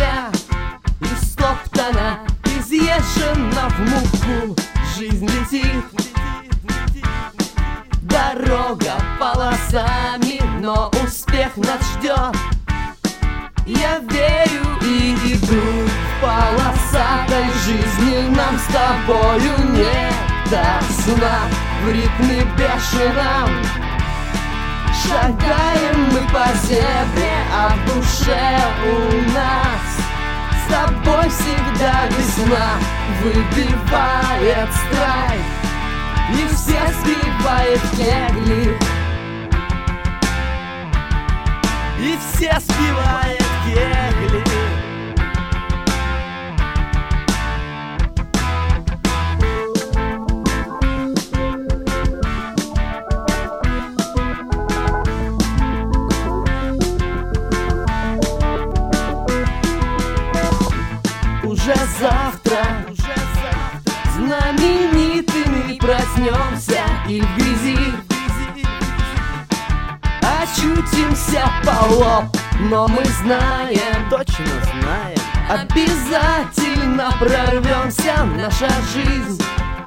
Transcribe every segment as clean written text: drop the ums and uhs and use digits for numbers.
земля истоптана, изъезжена в муку. Жизнь летит, дорога полосами, но успех нас ждет. Я верю и иду в полосатой жизни. Нам с тобою нет до сна. В ритме бешеном шагаем мы по земле, а в душе у нас с тобой всегда весна. Выбивает страйк и все сбивает кегли, и все сбивает кегли. Уже завтра знаменитыми проснемся и в грязи очутимся по лоб. Но мы знаем, Точно знаем, обязательно прорвемся. Наша жизнь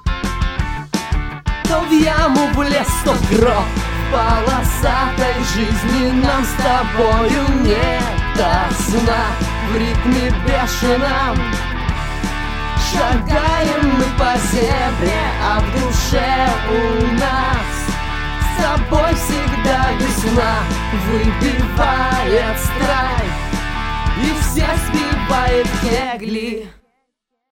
то в яму, в лес, то в гроб. В полосатой жизни нам с тобою нет до сна. В ритме бешеном шагаем мы по земле, а в душе у нас с тобой всегда весна. Выбивает страйк и все сбивает кегли.